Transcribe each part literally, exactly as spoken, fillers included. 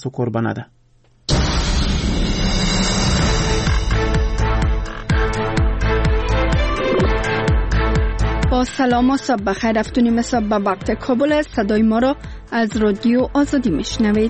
su qurbanada. با سلام و صبح بخیر. افتونیم صبح به وقت کابل است. صدای ما را از رادیو آزادی میشنوید.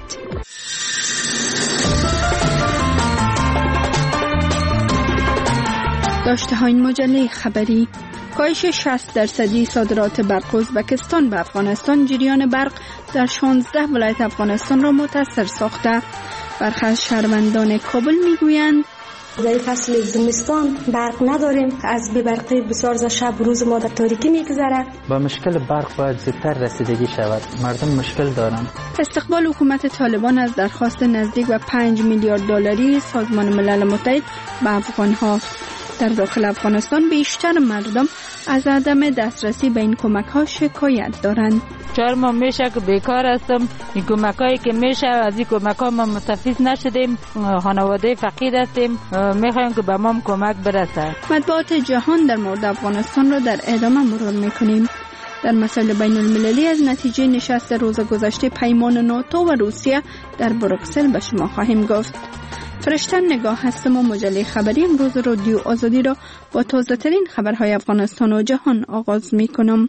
داشته های مجله خبری: کاهش شصت درصدی صادرات برق ازبکستان به افغانستان، جریان برق در شانزده ولایت افغانستان را متاثر ساخته. برخی از شهروندان کابل میگویند در فصل زمستان برق نداریم، از بی برقی بسیار ز شب روز ما در تاریکی میگذره. با مشکل برق باید زودتر رسیدگی شود، مردم مشکل دارند. استقبال حکومت طالبان از درخواست نزدیک به پنج میلیارد دلاری سازمان ملل متحد به افغانها. در داخل افغانستان بیشتر مردم از عدم دسترسی به این کمک ها شکایت دارند. چهار ماه میشه که بیکار هستم. این کمک هایی که میشه از این کمک ها ما مستفید نشدیم، خانواده فقیر هستیم، میخوایم که به ما کمک برسه. مطبوعات جهان در مورد افغانستان را در ادامه مرور میکنیم. در مسائل بین المللی از نتیجه نشست روز گذشته پیمان ناتو و روسیه در بروکسل به شما خواهیم گفت. فرشتن نگاه هستم و مجله خبری امروز رادیو آزادی را با تازه ترین خبرهای افغانستان و جهان آغاز می کنم.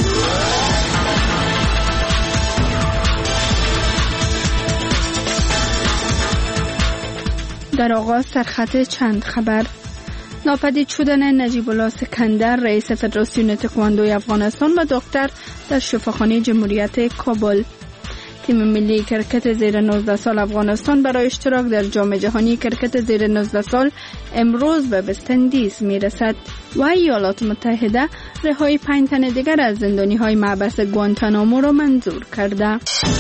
در آغاز سرخط چند خبر: ناپدید شدن نجیب الله سکندر رئیس فدراسیون تکواندوی افغانستان و دکتر در شفاخانه جمهوریت کابل. تیم ملی کرکت زیر نوزده سال افغانستان برای اشتراک در جام جهانی کرکت زیر نوزده سال امروز به وست‌اندیز میرسد. و ایالات متحده رهایی پنج تن دیگر از زندانی های محبس گوانتانامو را منظور کرده.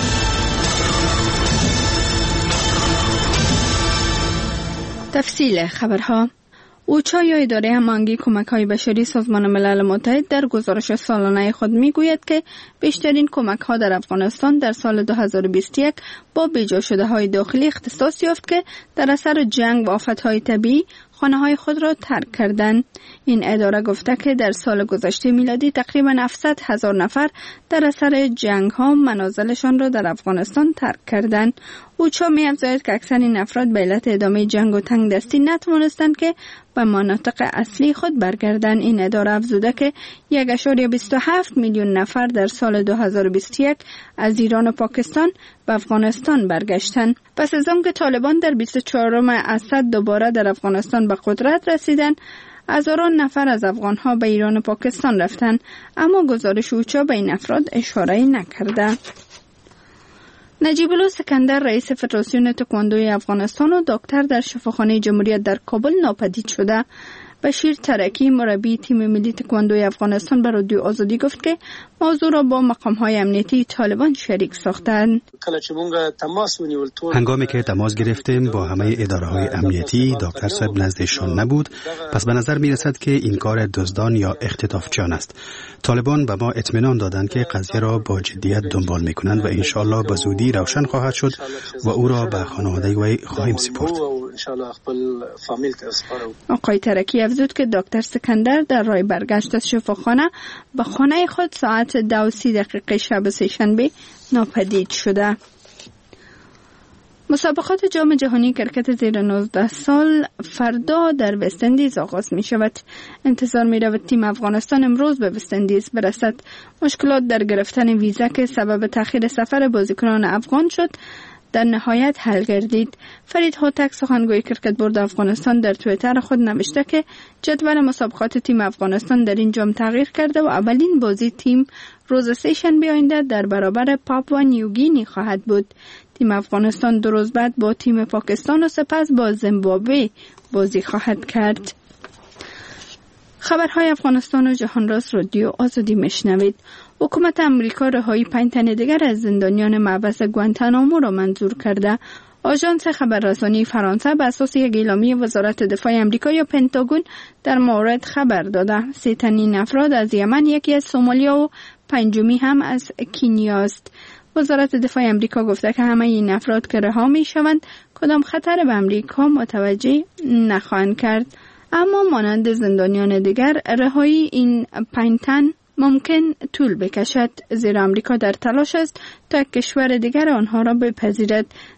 تفصیل خبرها: اوچا یا اداره هماهنگی کمک‌های بشری سازمان ملل متحد در گزارش سالانه خود می‌گوید که بیشترین کمک‌ها در افغانستان در سال دو هزار و بیست و یک با بیجا شده‌های داخلی اختصاص یافت که در اثر جنگ و آفت‌های طبیعی خانه‌های خود را ترک کردند. این اداره گفته که در سال گذشته میلادی تقریباً هفتصد هزار نفر در اثر جنگ‌ها منازلشان را در افغانستان ترک کردند. اوچا می‌افزاید که اکثر این افراد به علت ادامه جنگ و تنگ دستی نتوانستند که به مناطق اصلی خود برگردند. این اداره افزوده که یک ممیز بیست و هفت میلیون نفر در سال دو هزار و بیست و یک از ایران و پاکستان به افغانستان برگشتند. پس از آنکه طالبان در بیست و چهارم اسد دوباره در افغانستان به قدرت رسیدند، هزاران نفر از افغانها به ایران و پاکستان رفتند، اما گزارش اوچا به این افراد اشاره نکرده. نجیب الله سکندر رئیس فدراسیون تکواندوی افغانستان و دکتر در شفاخانه جمهوریت در کابل ناپدید شده. بشیر ترکی مربی تیم ملی تکواندوی افغانستان به رادیو آزادی گفت که موضوع را با مقام‌های امنیتی طالبان شریک ساختند. هنگامی که تماس گرفتیم با همه اداره‌های امنیتی، دکتر صاحب نزدشان نبود، پس به نظر می‌رسد که این کار دزدان یا اختطافچیان است. طالبان به ما اطمینان دادند که قضیه را با جدیت دنبال می‌کنند و انشالله به زودی روشن خواهد شد و او را به خانواده وی خواهیم سپرد. آقای ترکی افزود که دکتر سکندر در راه برگشت از شفاخانه به خانه خود ساعت دو و سی دقیقه شب سه‌شنبه ناپدید شده. مسابقات جام جهانی کرکت زیر نوزده سال فردا در وست‌اندیز آغاز می شود. انتظار می رود تیم افغانستان امروز به وست‌اندیز برسد. مشکلات در گرفتن ویزا که سبب تأخیر سفر بازیکنان افغان شد در نهایت حل گردید. فرید هوتک سخنگوی کرکت بورد افغانستان در توییتر خود نوشته که جدول مسابقات تیم افغانستان در این جام تغییر کرده و اولین بازی تیم روز سه‌شنبه آینده در برابر پاپوا نیوگینی خواهد بود. تیم افغانستان دو روز بعد با تیم پاکستان و سپس با زیمبابوه بازی خواهد کرد. خبرهای افغانستان و جهان را از رادیو آزادی میشنوید. حکومت امریکا رهایی پنج تن دیگر از زندانیان محبس گوانتانامو را منظور کرده. آژانس خبررسانی فرانسه بر اساس یک اعلامیه وزارت دفاع امریکا یا پنتاگون در مورد خبر داده. سه تن این افراد از یمن، یکی از سومالیا و پنجمی هم از کنیا است. وزارت دفاع امریکا گفته که همه این افراد که رها می شوند کدام خطر به امریکا متوجه نخواهند کرد. اما مانند زندانیان دیگر رهایی این پنج تن ممکن طول بکشد، زیرا امریکا در تلاش است تا کشور دیگر آنها را بپذیرد.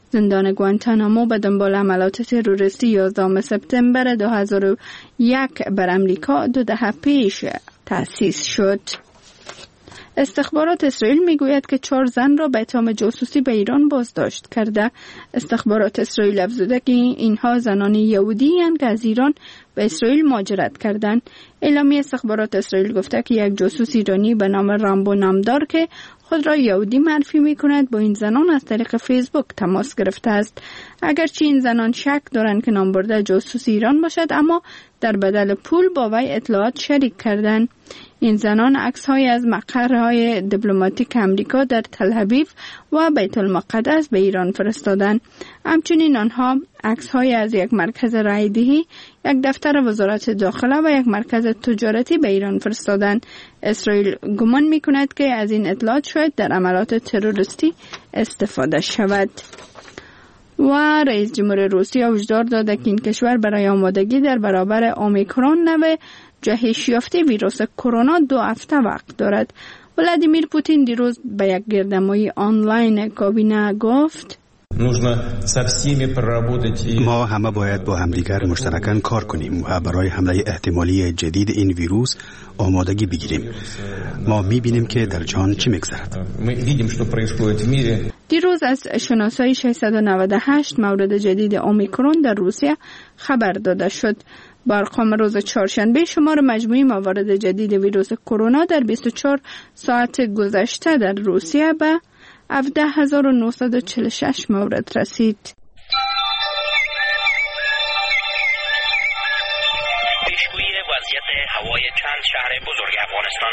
زندان گوانتانامو به دنبال عملیات تروریستی یازدهم سپتامبر دو هزار و یک بر امریکا دو دهه پیش تأسیس شد. استخبارات اسرائیل میگوید که چهار زن را به اتهام جاسوسی به ایران بازداشت کرده. استخبارات اسرائیل افزوده که اینها زنان یهودی اند که از ایران به اسرائیل مهاجرت کردند. اعلامیه استخبارات اسرائیل گفته که یک جاسوس ایرانی به نام رامبو نامدار که خود را یهودی معرفی می کند با این زنان از طریق فیسبوک تماس گرفته است. اگرچه این زنان شک دارند که نامبرده جاسوس ایران باشد، اما در بدل پول با وی اطلاعات شریک کردند. این زنان عکس‌های از مقرهای دیپلماتیک امریکا در تل اویو و بیت المقدس به ایران فرستادند. همچنین آنها عکس‌های از یک مرکز رایدهی، یک دفتر وزارت داخله و یک مرکز تجارتی به ایران فرستادند. اسرائیل گمان می‌کند که از این اطلاعات شاید در عملیات تروریستی استفاده شود. و رئیس جمهور روسیه هشدار داده که این کشور برای آمادگی در برابر اومیکرون نوع جهش یافته ویروس کرونا دو هفته وقت دارد. ولادیمیر پوتین دیروز به یک گردهمایی آنلاین کابینه گفت: ما همه باید با همدیگر مشترکاً کار کنیم و برای حمله احتمالی جدید این ویروس آمادگی بگیریم. ما می‌بینیم که در جهان چه می‌گذرد. دیروز از شناسایی ششصد و نود و هشت مورد جدید اومیکرون در روسیه خبر داده شد. با ارقام روز چهارشنبه شمار مجموعی موارد جدید ویروس کرونا در بیست و چهار ساعت گذشته در روسیه به هفده هزار و نهصد و چهل و شش مورد رسید. پیشگویی وضعیت هوای چند شهر بزرگ افغانستان.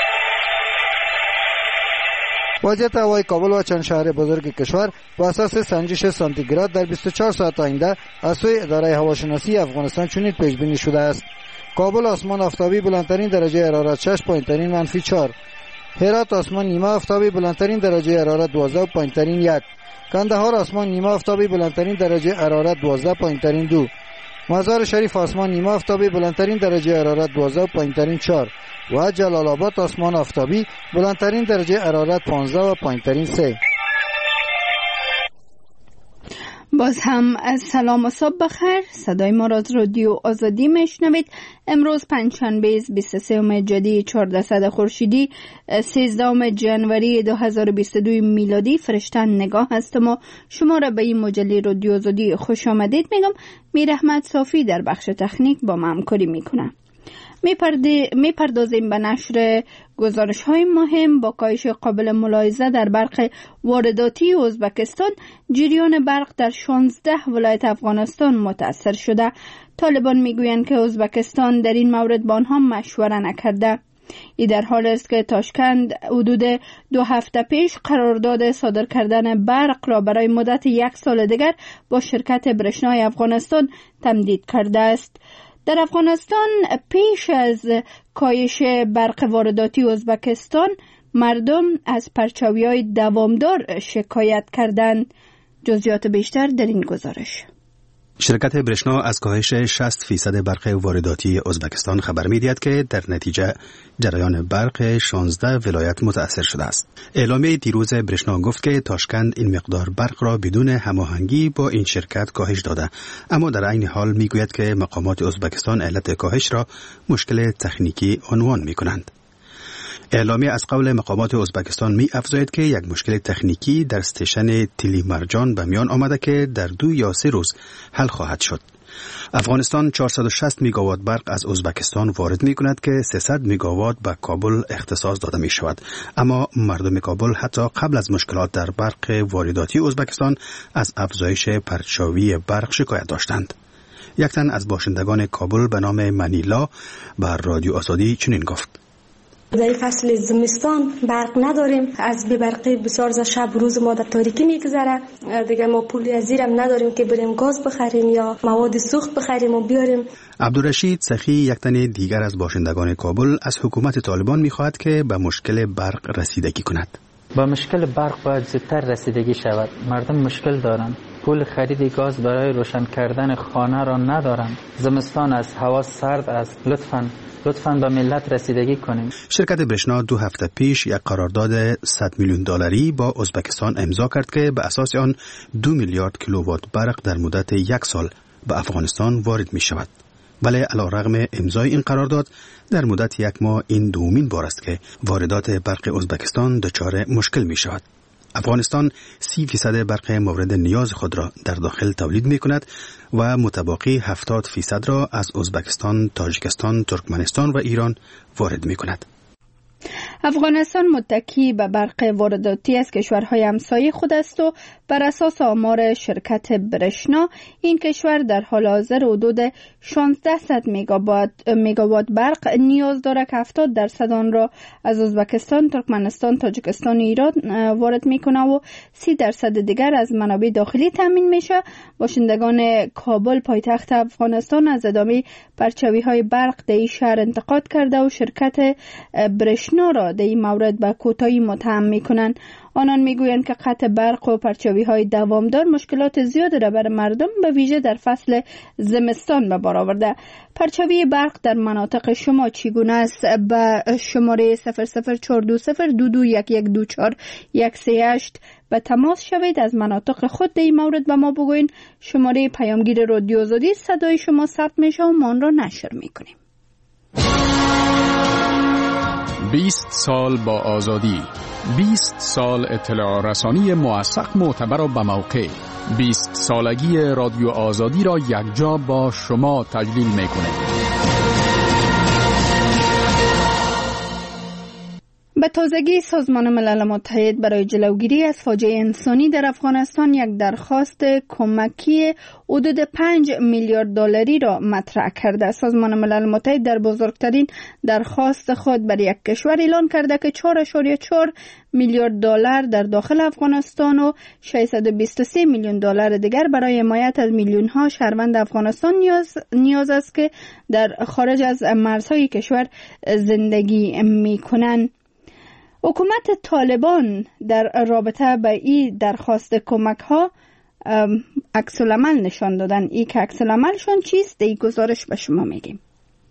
وضعیت هوای کابل و چند شهر بزرگ کشور با اساس سنجش سانتیگراد در بیست و چهار ساعت آینده از سوی اداره هواشناسی افغانستان چنین پیش بینی شده است: کابل آسمان آفتابی بلندترین درجه حرارت شش، پایینترین منفی چهار. هرات آسمان نیمه آفتابی بلندترین درجه حرارت دوازده و پایینترین یک. کندهار آسمان نیمه آفتابی بلندترین درجه حرارت دوازده، پایینترین دو. مزار شریف آسمان نیمه آفتابی بلندترین درجه حرارت دوازده و پایینترین چهار. و جلال آباد آسمان آفتابی بلندترین درجه حرارت پانزده و پایینترین سه. باز هم از سلام و صبح بخیر. صدای ما را از رادیو آزادی میشنوید. امروز پنجشنبه بیست و سوم جدی چهاردهصد خورشیدی سیزدهم جنوری دو هزار و بیست و دو میلادی فرشتن نگاه هستم و شما را به این مجله رادیو آزادی خوش آمدید میگم. میر احمد صافی در بخش تکنیک با ما همکاری میکنه. میپردازیم به نشر گزارش های مهم. با کاهش قابل ملاحظه در برق وارداتی ازبکستان، جریان برق در شانزده ولایت افغانستان متاثر شده. طالبان میگویند که ازبکستان در این مورد با آنها مشوره نکرده. این در حال است که تاشکند حدود دو هفته پیش قرارداد صادر کردن برق را برای مدت یک سال دیگر با شرکت برشنای افغانستان تمدید کرده است. در افغانستان پیش از کاهش برق وارداتی ازبکستان، مردم از پرچاوی‌های دوامدار شکایت کردند. جزئیات بیشتر در این گزارش. شرکت برشنا از کاهش شصت فیصد برق وارداتی ازبکستان خبر می‌دهد که در نتیجه جریان برق شانزده ولایت متاثر شده است. اعلامیه دیروز برشنا گفت که تاشکند این مقدار برق را بدون هماهنگی با این شرکت کاهش داده، اما در عین حال میگوید که مقامات ازبکستان علت کاهش را مشکل تکنیکی عنوان می‌کنند. اعلامیه از قول مقامات ازبکستان می افزاید که یک مشکل تکنیکی در استیشن تیلی مرجان به میان آمده که در دو یا سه روز حل خواهد شد. افغانستان چهارصد و شصت میگاوات برق از ازبکستان وارد می کند که سیصد میگاوات به کابل اختصاص داده می شود، اما مردم کابل حتی قبل از مشکلات در برق وارداتی ازبکستان از افزایش پرچاوی برق شکایت داشتند. یک تن از باشندگان کابل به نام منیلا بر رادیو آزادی چنین گفت: در فصل زمستان برق نداریم، از بی‌برقی بسیار ز شب روز ما در تاریکی میگذره. دیگه ما پولی از زیرم نداریم که بریم گاز بخریم یا مواد سوخت بخریم و بیاریم. عبدالرشید سخی یک تن دیگر از باشندگان کابل از حکومت طالبان میخواهد که به مشکل برق رسیدگی کند. با مشکل برق باید زودتر رسیدگی شود. مردم مشکل دارند. پول خرید گاز برای روشن کردن خانه را ندارم. زمستان است، هوا سرد است. لطفاً لطفاً به ملت رسیدگی کنیم. شرکت برشنا دو هفته پیش یک قرارداد صد میلیون دلاری با ازبکستان امضا کرد که به اساس آن دو میلیارد کیلووات برق در مدت یک سال به افغانستان وارد می شود. ولی علیرغم امضای این قرارداد در مدت یک ماه این دومین بار است که واردات برق ازبکستان دچار مشکل می شود. افغانستان سی فیصد برق مورد نیاز خود را در داخل تولید می کند و متباقی هفتاد فیصد را از ازبکستان، تاجیکستان، ترکمنستان و ایران وارد می کند. افغانستان متکی به برق وارداتی از کشورهای همسایه خود است و بر اساس آمار شرکت برشنا این کشور در حال حاضر حدود شانزده مگاوات برق نیاز دارد که هفتاد درصد آن را از ازبکستان، ترکمنستان، تاجیکستان و ایران وارد میکنه و سی درصد دیگر از منابع داخلی تامین میشه. باشندگان کابل پایتخت افغانستان از ادامه پرچوی های برق در این شهر انتقاد کرده و شرکت برشنا را در این مورد به کوتاهی متهم میکنند. آنان میگویند که قطع برق و پرچوی های دوامدار مشکلات زیادی را برای مردم به ویژه در فصل زمستان به بار آورده. پرچوی برق در مناطق شما چگونه است؟ به شماره صفر صفر چهار دو صفر دو دو یک یک دو چهار یک سه هشت به تماس شوید. از مناطق خود در این مورد به ما بگوین. شماره پیامگیر رادیو آزادی صدای شما ثبت میشه و ما آن را نشر میکنیم. بیست سال با آزادی، بیست سال اطلاع رسانی موثق، معتبر و به موقع. بیست سالگی رادیو آزادی را یکجا با شما تجلیل میکنه. به تازگی سازمان ملل متحد برای جلوگیری از فاجعه انسانی در افغانستان یک درخواست کمکی حدود پنج میلیارد دلاری را مطرح کرده. سازمان ملل متحد در بزرگترین درخواست خود برای یک کشور اعلان کرده که چهار اشاریه چهار میلیارد دلار در داخل افغانستان و ششصد و بیست و سه میلیون دلار دیگر برای حمایت از میلیون ها شهروند افغانستان نیاز نیاز است که در خارج از مرزهای کشور زندگی می‌کنند. حکومت طالبان در رابطه با این درخواست کمک ها عکس العمل نشان دادن. این که عکس العملشون چیست؟ این گزارش به شما میگیم.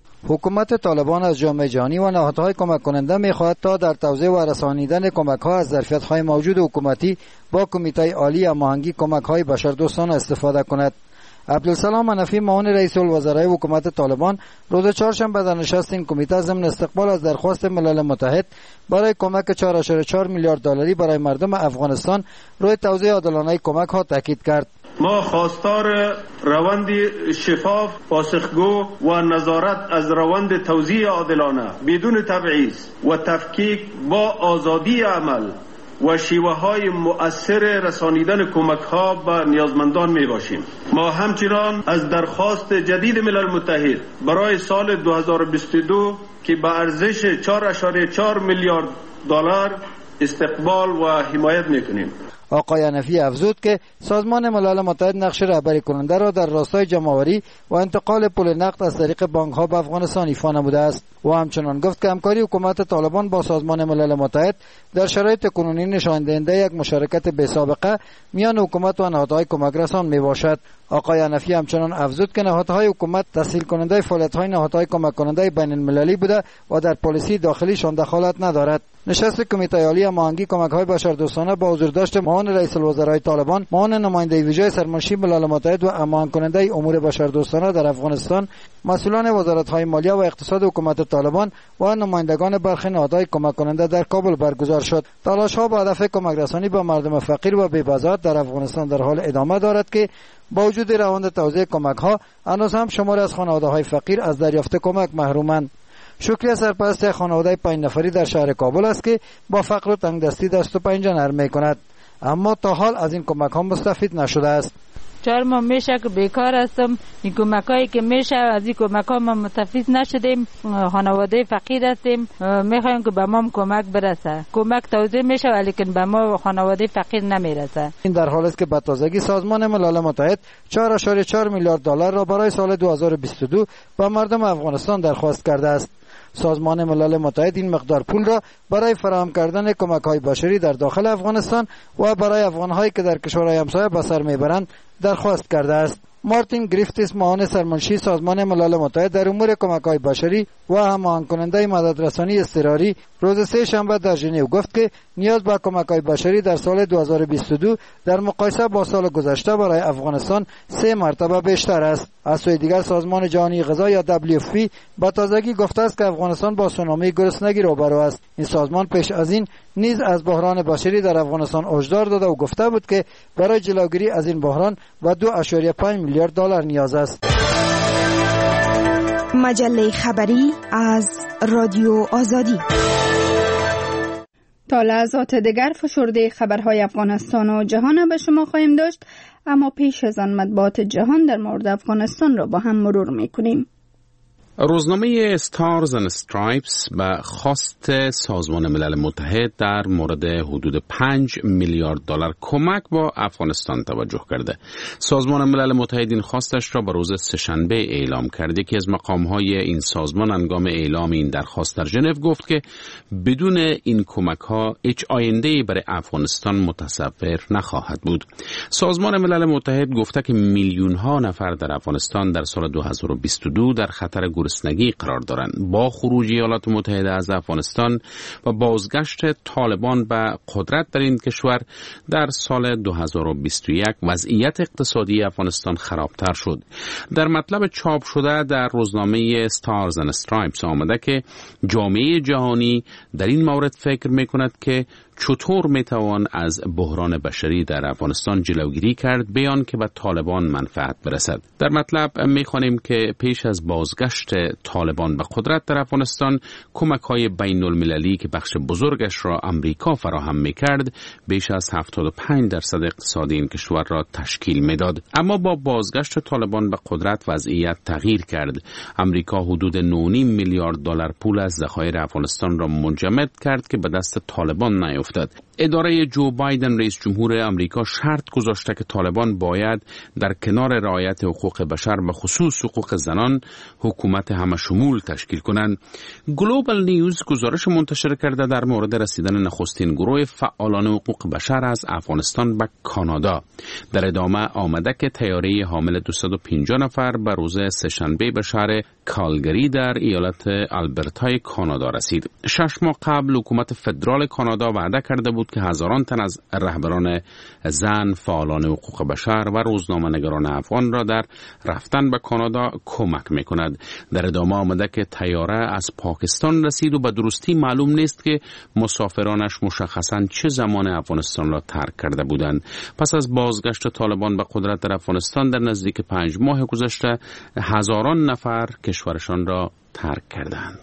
حکومت طالبان از جامعه جهانی و نهادهای کمک کننده میخواهد تا در توزیع و رسانیدن کمک ها از ظرفیت های موجود حکومتی با کمیته عالی هماهنگی کمک های بشردوستانه استفاده کند. عبدالسلام منفی معاون رئیس الوزرای حکومت طالبان روز چهارشنبه در نشست این کمیته ضمن استقبال از درخواست ملل متحد برای کمک چهار اشاریه چهار میلیارد دلاری برای مردم افغانستان روی توزیع عادلانه کمک ها تاکید کرد. ما خواستار روند شفاف، پاسخگو و نظارت از روند توزیع عادلانه بدون تبعیض و تفکیک با آزادی عمل و شیوه های مؤثر رسانیدن کمک ها به نیازمندان می باشیم. ما همچنان از درخواست جدید ملل متحد برای سال دو هزار و بیست و دو که به ارزش چهار اشاریه چهار میلیارد دلار استقبال و حمایت می کنیم. آقای حنفی افزود که سازمان ملل متحد نقش رهبری کننده را در راستای جمع‌آوری و انتقال پول نقد از طریق بانک‌ها به افغانستان ایفا نموده است و همچنان گفت که همکاری حکومت طالبان با سازمان ملل متحد در شرایط کنونی نشان دهنده یک مشارکت بی‌سابقه میان حکومت و نهادهای کمک رسان میباشد. آقای حنفی همچنان افزود که نهادهای حکومت تسهیل کننده فعالیت‌های نهادهای کمک کننده بین المللی بوده و در پالیسی داخلیشان دخالت ندارد. نشست کمیته عالی هماهنگی کمک‌های بشردوستانه با حضورداشت معاون رئیس الوزرای طالبان، معاون نماینده ویژه سرمنشی ملل متحد و هماهنگ کننده امور بشردوستانه در افغانستان، مسئولان وزارت‌های مالیه و اقتصاد حکومت طالبان و نمایندگان برخی نهادهای کمک کننده در کابل برگزار شد. تلاش‌ها با هدف کمک رسانی به مردم فقیر و بی‌بضاعت در افغانستان در حال ادامه دارد که با وجود روند توزیع کمک‌ها هنوز هم شماری از خانواده‌های فقیر از دریافت کمک محرومند. شکریه سرپرست خانواده پنج نفری در شهر کابل است که با فقر و تنگدستی دست و پنجه نرم می‌کند، اما تا حال از این کمک‌ها مستفید نشده است. چهار ماه میشه که بیکار هستم. این کمکایی که میشه از این کمک‌ها ما مستفید نشدیم. خانواده فقیر هستیم، میخوایم که به ما کمک برسه. کمک توزیع میشه ولی که به ما خانواده فقیر نمیرسه. این در حالی است که به تازگی سازمان ملل متحد چهار اشاریه چهار میلیارد دلار را برای سال دو هزار و بیست و دو به مردم افغانستان درخواست کرده است. سازمان ملل متحد این مقدار پول را برای فراهم کردن کمک‌های بشری در داخل افغانستان و برای افغان‌هایی که در کشورهای همسایه به سر میبرند درخواست کرده است. مارتین گریفتیس، معاون سرمنشی سازمان ملل متحد در امور کمک‌های بشری و هماهنگ کننده مددرسانی اضطراری، روز سه شنبه در ژنو گفت که نیاز به کمک‌های بشری در سال دو هزار و بیست و دو در مقایسه با سال گذشته برای افغانستان سه مرتبه بیشتر است. از سوی دیگر سازمان جهانی غذا یا دبلیو اف پی با تازگی گفته است که افغانستان با سونامی گرسنگی روبرو است. این سازمان پیش از این نیز از بحران بشری در افغانستان هشدار داده و گفته بود که برای جلوگیری از این بحران و دو ممیز پنج میلیارد دلار نیاز است. مجله خبری از رادیو آزادی. تا لحظات دیگر فشرده خبرهای افغانستان و جهان به شما خواهیم داشت، اما پیش از آن مطبوعات جهان در مورد افغانستان را با هم مرور میکنیم. روزنامه استارز اند استرایپس به خواست سازمان ملل متحد در مورد حدود پنج میلیارد دلار کمک با افغانستان توجه کرده. سازمان ملل متحد این خواستش را به روز سه‌شنبه اعلام کرد. یکی از مقام‌های این سازمان هنگام اعلام این درخواست در ژنو گفت که بدون این کمک‌ها هیچ آینده‌ای برای افغانستان متصور نخواهد بود. سازمان ملل متحد گفته که میلیون‌ها نفر در افغانستان در سال دو هزار و بیست و دو در خطر گرسنگی قرار دارند. با خروج ایالات متحده از افغانستان و بازگشت طالبان به قدرت در این کشور در سال دو هزار و بیست و یک وضعیت اقتصادی افغانستان خرابتر شد. در مطلب چاپ شده در روزنامه استارز اند استرایپس آمده که جامعه جهانی در این مورد فکر می‌کند که چطور میتوان از بحران بشری در افغانستان جلوگیری کرد بیان که به طالبان منفعت برسد. در مطلب میخوانیم که پیش از بازگشت طالبان به قدرت در افغانستان کمک‌های بین المللی که بخش بزرگش را امریکا فراهم میکرد بیش از هفتاد و پنج درصد اقتصادی این کشور را تشکیل میداد. اما با بازگشت طالبان به قدرت وضعیت تغییر کرد. امریکا حدود نه و نیم میلیارد دلار پول از ذخایر افغانستان را منجمد کرد که به دست طالبان نیفتاد. اداره جو بایدن رئیس جمهور امریکا شرط گذاشته که طالبان باید در کنار رعایت حقوق بشر و خصوص حقوق زنان حکومت همه شمول تشکیل کنند. گلوبال نیوز گزارش منتشر کرده در مورد رسیدن نخستین گروه فعالان حقوق بشر از افغانستان به کانادا. در ادامه آمده که طیاره حامل دویست و پنجاه نفر به روز سه‌شنبه به شهر کالگری در ایالت آلبرتای کانادا رسید. شش ماه قبل حکومت فدرال کانادا وعده کرده بود که هزاران تن از رهبران زن، فعالان حقوق بشر و روزنامه‌نگاران افغان را در رفتن به کانادا کمک می‌کند. در ادامه آمده که طیاره از پاکستان رسید و به درستی معلوم نیست که مسافرانش مشخصاً چه زمان افغانستان را ترک کرده بودند. پس از بازگشت طالبان به قدرت در افغانستان در نزدیک پنج ماه گذشته هزاران نفر کشورشان را ترک کردند.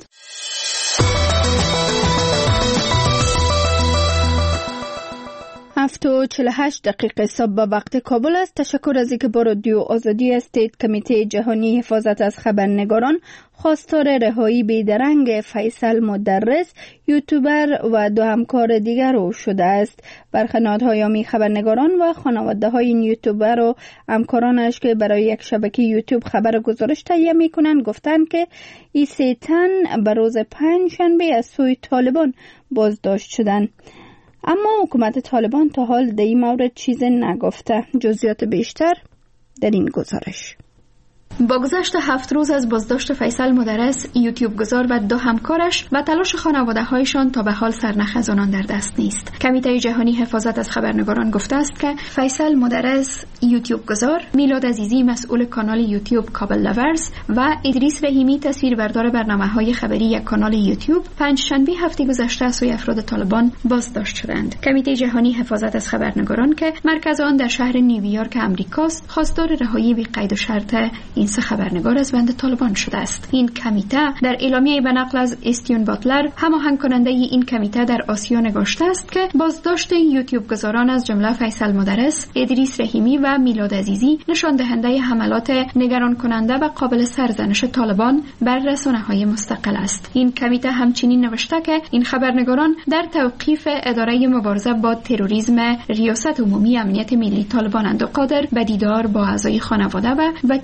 هفت و چهل و هشت دقیقه صبح به وقت کابل است. تشکر از اینکه با رادیو آزادی هستید. کمیته جهانی حفاظت از خبرنگاران خواستار رهایی بیدرنگ فیصل مدرس، یوتیوبر و دو همکار دیگر او شده است. برخنادهای یامی خبرنگاران و خانواده های این یوتیوبر و همکارانش که برای یک شبکه یوتیوب خبر گزارش تهیه میکنند گفتند که این سه تن به روز پنج شنبه از سوی طالبان بازداشت شدند. اما حکومت طالبان تا حال در این مورد چیزی نگفته. جزئیات بیشتر در این گزارش. با گذشت هفت روز از بازداشت فیصل مدرس، یوتیوب گذار و دو همکارش و تلاش خانواده‌هایشان تا به حال سرنخ از آنان در دست نیست. کمیته جهانی حفاظت از خبرنگاران گفته است که فیصل مدرس، یوتیوب گذار، میلاد عزیزی مسئول کانال یوتیوب کابل لورز و ادریس رحیمی تصویربردار برنامه‌های خبری یک کانال یوتیوب پنجشنبه هفته گذشته از سوی افراد طالبان بازداشت شدند. کمیته جهانی حفاظت از خبرنگاران که مرکز آن در شهر نیویورک آمریکاست، خواستار رهایی بی قید و شرط این سه خبرنگار از بند طالبان شده است. این کمیته در اعلامیه به نقل از استیون باتلر، هماهنگ کننده این کمیته در آسیا، نگاشته است که بازداشت یوتیوب گذاران از جمله فیصل مدرس، ادریس رحیمی و میلاد عزیزی نشان دهنده حملات نگران کننده و قابل سرزنش طالبان بر رسانه‌های مستقل است. این کمیته همچنین نوشته که این خبرنگاران در توقیف اداره مبارزه با تروریسم ریاست عمومی امنیت ملی طالبان اند و قادر به دیدار با اعضای خانواده و وکیلان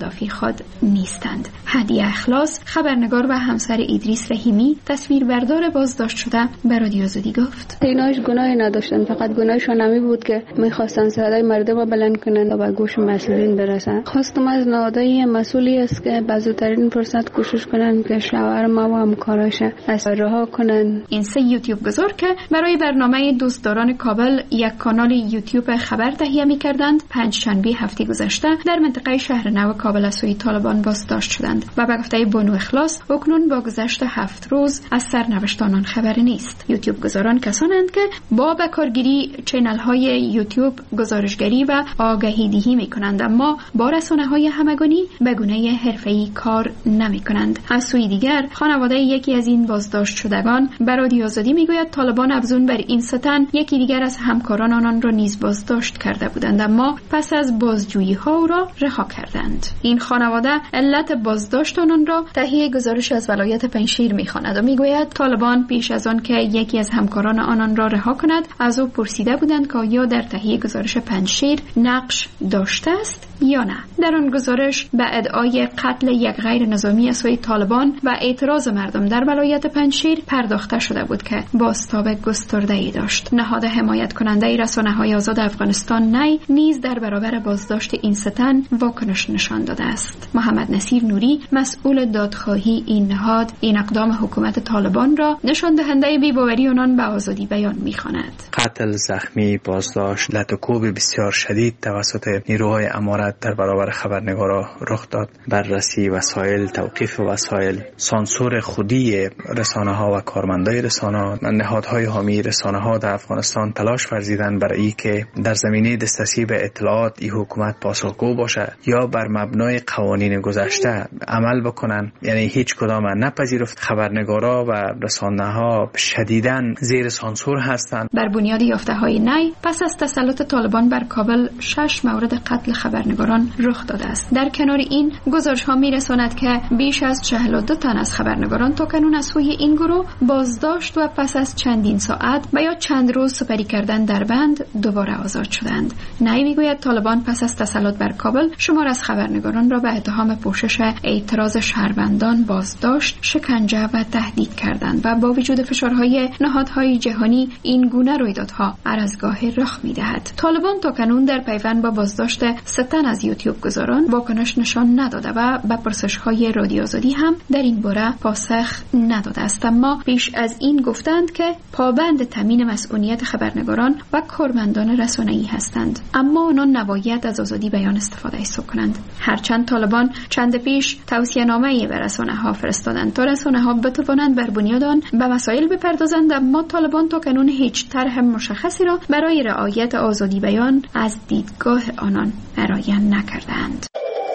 مدافع خود نیستند. هدیه اخلاص، خبرنگار و همسر ادریس رحیمی، تصویربردار بازداشت شده، به رادیو آزادی گفت: ایناش گناهی نداشتن، فقط گناهشون همین بود که می‌خواستن صدای مردم رو بلند کنن و به گوش مسئولین برسن. خواستم از نهادهای مسئولی است که به زودترین فرصت کوشش کنن که شوهر ما و همکاراش از رها کنن. این سه یوتیوب گذار که برای برنامه دوستداران کابل یک کانال یوتیوب خبر تهیه می‌کردند، پنج شنبه هفته گذشته در منطقه شهر نو کابل از سوی طالبان بازداشت شدند و به گفته بانو اخلاص اکنون با گذشت هفت روز از سرنوشت آنان خبری نیست. یوتیوب گذاران کسانند که با به کارگیری چینل‌های یوتیوب گزارشگری و آگهی دهی می‌کنند، اما با رسانه‌های همگانی به گونه حرفه‌ای کار نمی‌کنند. از سوی دیگر خانواده یکی از این بازداشت شدگان به رادیو آزادی میگوید طالبان افزون بر این ستن یکی دیگر از همکاران آنان را نیز بازداشت کرده بودند، اما پس از بازجویی ها او را رها کردند. این خانواده علت بازداشت آنان را تهیه گزارش از ولایت پنجشیر می‌خواند و میگوید طالبان پیش از آن که یکی از همکاران آنان را رها کند از او پرسیده بودند که آیا در تهیه گزارش پنجشیر نقش داشته است یا نه. در آن گزارش به ادعای قتل یک غیر نظامی از سوی طالبان و اعتراض مردم در ولایت پنجشیر پرداخته شده بود که بازتاب گسترده‌ای داشت. نهاد حمایت کننده رسانه‌های آزاد افغانستان نی نیز در برابر بازداشت این ستن واکنش نشان داده است. محمد نصیر نوری، مسئول دادخواهی این نهاد، این اقدام حکومت طالبان را نشان دهنده بی‌باوری آنان به آزادی بیان می‌خواند. قتل، زخمی، بازداشت، لطم‌وکوب بسیار شدید توسط نیروهای امارت در برابر خبرنگارا رخ داد. بررسی وسایل، توقیف وسایل، سانسور خودی رسانه‌ها و کارمندای رسانه‌ها، نهادهای حامی رسانه‌ها در افغانستان تلاش ورزیدند برای که در زمینه دسترسی به اطلاعات این حکومت پاسخگو باشه یا بر مبنای قوانین گذشته عمل بکنن. یعنی هیچ کدام نپذیرفت. خبرنگارا و رسانه‌ها شدیداً زیر سانسور هستند. بر بنیاد یافته‌های نی پس از تسلط طالبان بر کابل شش مورد قتل خبرنگاران رخ داده است. در کنار این گزارش‌ها می‌رساند که بیش از چهل و دو تن از خبرنگاران تاکنون از سوی این گروه بازداشت و پس از چندین ساعت و یا چند روز سپری کردن در بند دوباره آزاد شدند. نی میگوید طالبان پس از تسلط بر کابل شمار از خبرنگاران را به اتهام پوشش اعتراض شهروندان بازداشت، شکنجه و تهدید کردند و با وجود فشارهای نهادهای جهانی این گونه رویدادها هر از گاهی رخ می‌دهد. طالبان تاکنون در پیوند با بازداشت سه تن از یوتیوب گذاران واکنش نشان نداده و به پرسش‌های رادیو آزادی هم در این باره پاسخ نداده است، اما پیش از این گفتند که پابند تامین مسئولیت خبرنگاران و کارمندان رسانه‌ای هستند، اما آنان نباید از آزادی بیان استفاده کنند. هرچند طالبان چند پیش توصیه‌نامه‌ای به رسانه‌ها فرستادند تا رسانه‌ها بتوانند بر بنیاد آن به مسائل بپردازند، اما طالبان تاکنون هیچ طرح مشخصی را برای رعایت آزادی بیان از دیدگاه آنان ارائه نکردند.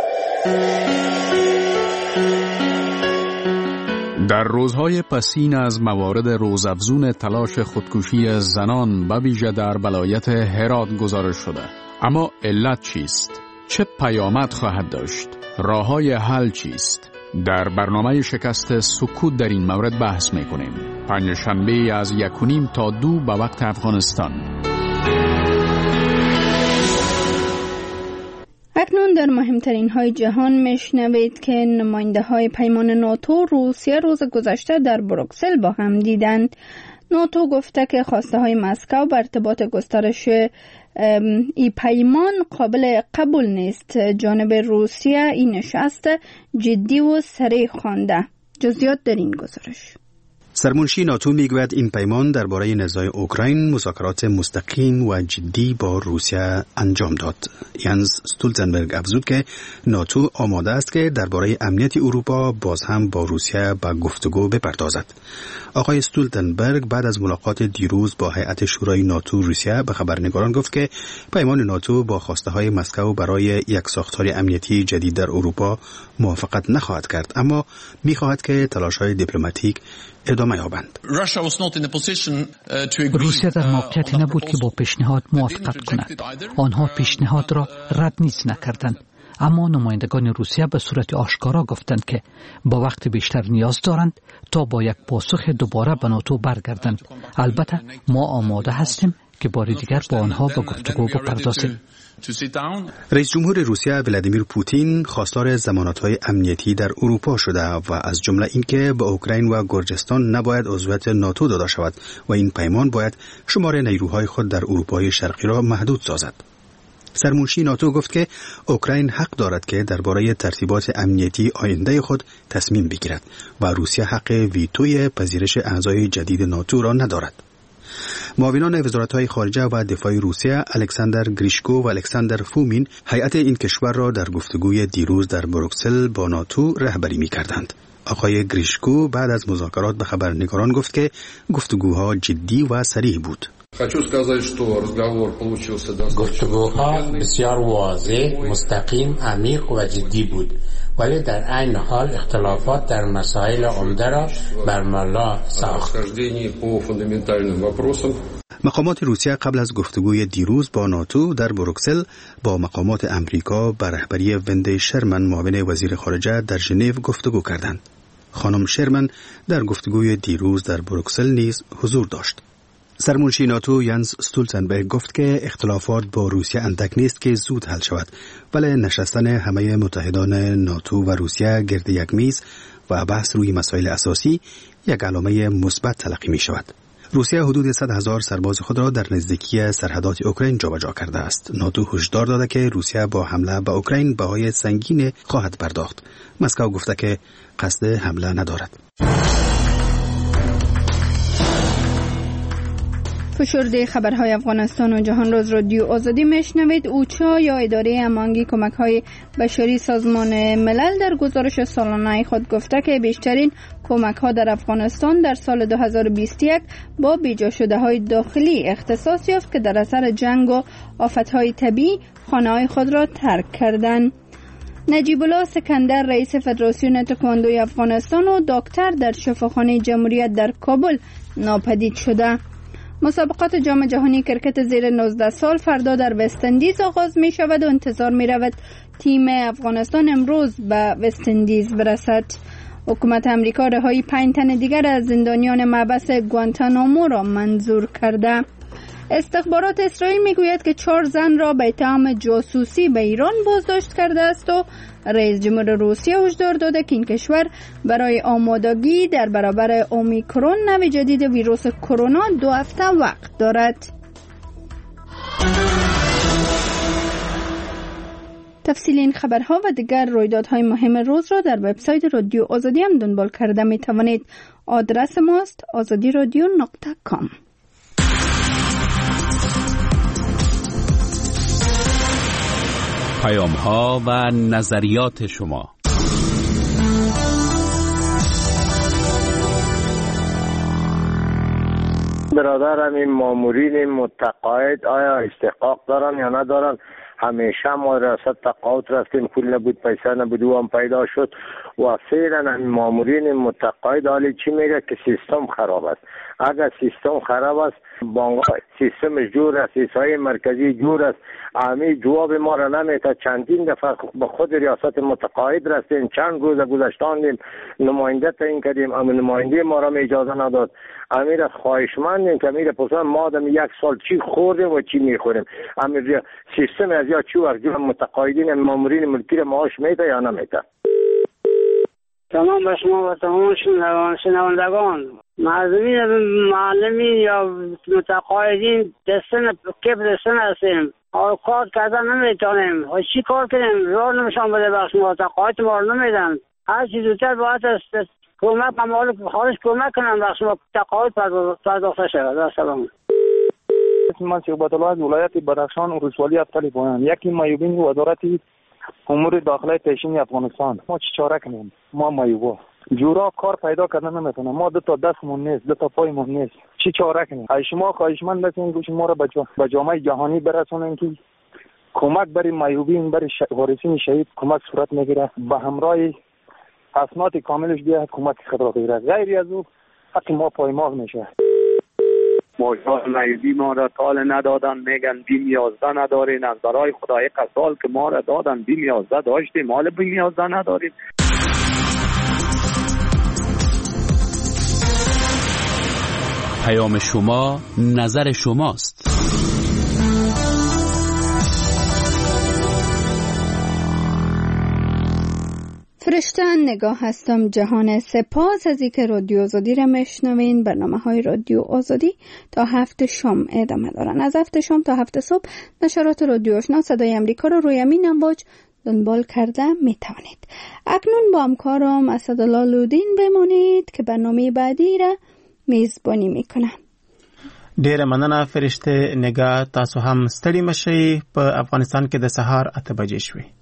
در روزهای پسین از موارد روزافزون تلاش خودکشی زنان به ویژه در ولایت هرات گزارش شده. اما علت چیست؟ چه پیامد خواهد داشت؟ راه‌های حل چیست؟ در برنامه شکست سکوت در این مورد بحث می‌کنیم. پنجشنبه از یک و نیم تا دو به وقت افغانستان. اکنون در مهمترین های جهان میشنوید که نماینده های پیمان ناتو روسیه روز گذشته در بروکسل با هم دیدند. ناتو گفته که خواسته های مسکو بر ارتباط گسترش ای پیمان قابل قبول نیست. جانب روسیه این نشست جدی و سریع خوانده. جزئیات در این گزارش. سرمنشی ناتو میگوید این پیمان درباره نزاع اوکراین مذاکرات مستقیم و جدی با روسیه انجام داد. یانز استولتنبرگ افزود که ناتو آماده است که درباره امنیت اروپا باز هم با روسیه به گفتگو بپردازد. آقای استولتنبرگ بعد از ملاقات دیروز با هیئت شورای ناتو روسیه به خبرنگاران گفت که پیمان ناتو با خواسته های مسکو برای یک ساختار امنیتی جدید در اروپا موافقت نخواهد کرد، اما میخواهد که تلاش های دیپلماتیک ادامه یابند. روسیه در موقعیتی نبود که با پیشنهاد موافقت کند. آنها پیشنهاد را رد نیز نکردند، اما نمایندگان روسیه به صورت آشکارا گفتند که با وقت بیشتر نیاز دارند تا با یک پاسخ دوباره به ناتو برگردند. البته ما آماده هستیم که بار دیگر با آنها به گفتگو بپردازیم. رئیس جمهور روسیه ولادیمیر پوتین خواستار ضمانت‌های امنیتی در اروپا شده و از جمله اینکه به اوکراین و گرجستان نباید عضویت ناتو داده شود و این پیمان باید شمار نیروهای خود در اروپای شرقی را محدود سازد. سرمنشی ناتو گفت که اوکراین حق دارد که درباره ترتیبات امنیتی آینده خود تصمیم بگیرد و روسیه حق ویتوی پذیرش اعضای جدید ناتو را ندارد. معاونان وزارت‌های خارجه و دفاع روسیه الکساندر گریشکو و الکساندر فومین هیئت این کشور را در گفتگوی دیروز در بروکسل با ناتو رهبری می‌کردند. آقای گریشکو بعد از مذاکرات به خبرنگاران گفت که گفتگوها جدی و صریح بود. گفتگوها بسیار واضح، مستقیم، عمیق و جدی بود، ولی در عین حال اختلافات در مسائل عمده را برملا ساخت. مقامات روسیه قبل از گفتگوی دیروز با ناتو در بروکسل با مقامات امریکا به رهبری وند شرمن معاون وزیر خارجه در ژنو گفتگو کردند. خانم شرمن در گفتگوی دیروز در بروکسل نیز حضور داشت. سرمنشی ناتو ینز استولتنبرگ گفت که اختلافات با روسیه اندک نیست که زود حل شود، ولی نشستن همه متحدان ناتو و روسیه گرد یک میز و بحث روی مسائل اساسی یک علامه مثبت تلقی می شود. روسیه حدود صد هزار سرباز خود را در نزدیکی سرحدات اوکراین جابجا کرده است. ناتو هشدار داده که روسیه با حمله به اوکراین بهای سنگین خواهد پرداخت. مسکو گفته که قصد حمله ندارد. فشرده خبرهای افغانستان و جهان روز رادیو آزادی میشنوید. اوچا یا اداره هماهنگی کمک‌های بشری سازمان ملل در گزارش سالانه خود گفته که بیشترین کمک‌ها در افغانستان در سال دو هزار و بیست و یک با بیجا شده‌های داخلی اختصاص یافت که در اثر جنگ و آفت‌های طبیعی خانه‌های خود را ترک کردند. نجیب الله سکندر رئیس فدراسیون تکواندوی افغانستان و دکتر در شفاخانه جمهوریت در کابل ناپدید شده. مسابقات جام جهانی کرکت زیر نوزده سال فردا در وست اندیز آغاز می شود و انتظار می رود تیم افغانستان امروز به وست اندیز برسد. حکومت امریکا رهایی پنج تن دیگر از زندانیان محبس گوانتانامو را منظور کرده. استخبارات اسرائیل می گوید که چهار زن را به اتهام جاسوسی به ایران بازداشت کرده است و رئیس جمهور روسیه هشدار داده که این کشور برای آمادگی در برابر اومیکرون نوع جدید ویروس کرونا دو هفته وقت دارد. تفصیل این خبرها و دیگر رویدادهای مهم روز را در وبسایت رادیو آزادی هم دنبال کرده می توانید. آدرس ماست آزادی رادیو نقطه کام. پیام ها و نظریات شما. برادرم این مامورین متقاعد آیا استحقاق دارن یا ندارن؟ همیشه ما ریاست تقاعد رفتیم، پول نبود، پیسه نبود، او هم پیدا شد و فعلا این مامورین متقاعد حالی چی میگه که سیستم خراب است. اگر سیستم خراب است، بانک سیستم جور است، حسای مرکزی جور است، امی جواب ما را نمیده. چندین دفعه به خود ریاست متقاعد رفتیم، چند روز گذشتاندیم، نماینده تعیین کردیم، اما نماینده ما را اجازه نداد. امیر خواهشمندیم که امیر پسند ما آدم یک سال چی خوردیم و چی میخوریم. امیر سیستم از یا چی وقت متقاعدین مامورین ملکی را معاش میده یا نمیده. تمام به شما و تمام شنوندگان، معلمین معلمین یا متقاعدین دستن کپ دستن هستیم، کار کردن نمیتونیم و چی کار کنیم؟ راه نمیشان بده بخش متقاعد ما رو نمیدن. هر چی زودتر باید است کمک ممالک خارج کمک کنن بخش متقاعد پرداخته شود. سلام. من شعبت الله از ولایت بدخشان و ولسوالی افتالی پایان. یکی مایوبین وزارت امور داخلی پیشین افغانستان. ما چی چاره کنیم؟ ما مایوبا جورا کار پیدا کردن نمیتونه. ما دو تا دستمون نیست، دو تا پایمون نیست. چی چاره کنیم؟ ای شما خواهشمند هستین گوش ما را به جامعه جهانی برسونین که کمک برای مایوبین، برای وارثین شهید کمک صورت میگیره، به همراه اسناد کاملش بیاد کمک خود را بگیره. غیر از او حق ما پایمال میشه. ماجرای مایوبی ما را تال ندادن، میگن بیم یازده ندارین. از برای خدای قسال که ما را دادن بیم یازده داشتیم، مال بیم یازده نداریم. پیام شما نظر شماست. فرشته نگاه هستم جهان. سپاس از اینکه رادیو آزادی را میشنوین. برنامه های رادیو آزادی تا هفت شام ادامه دارن. از هفت شام تا هفت صبح نشرات رادیو آشنا صدای امریکا را روی امین امواج دنبال کرده می توانید. اکنون با همکارم اسدالله لودین بمانید که برنامه بعدی را میزبانی میکنه. ډیره مننه فرشته نگاه. تاسو هم ستړي مشئ. په افغانستان کې د سهار اته بجې شوې.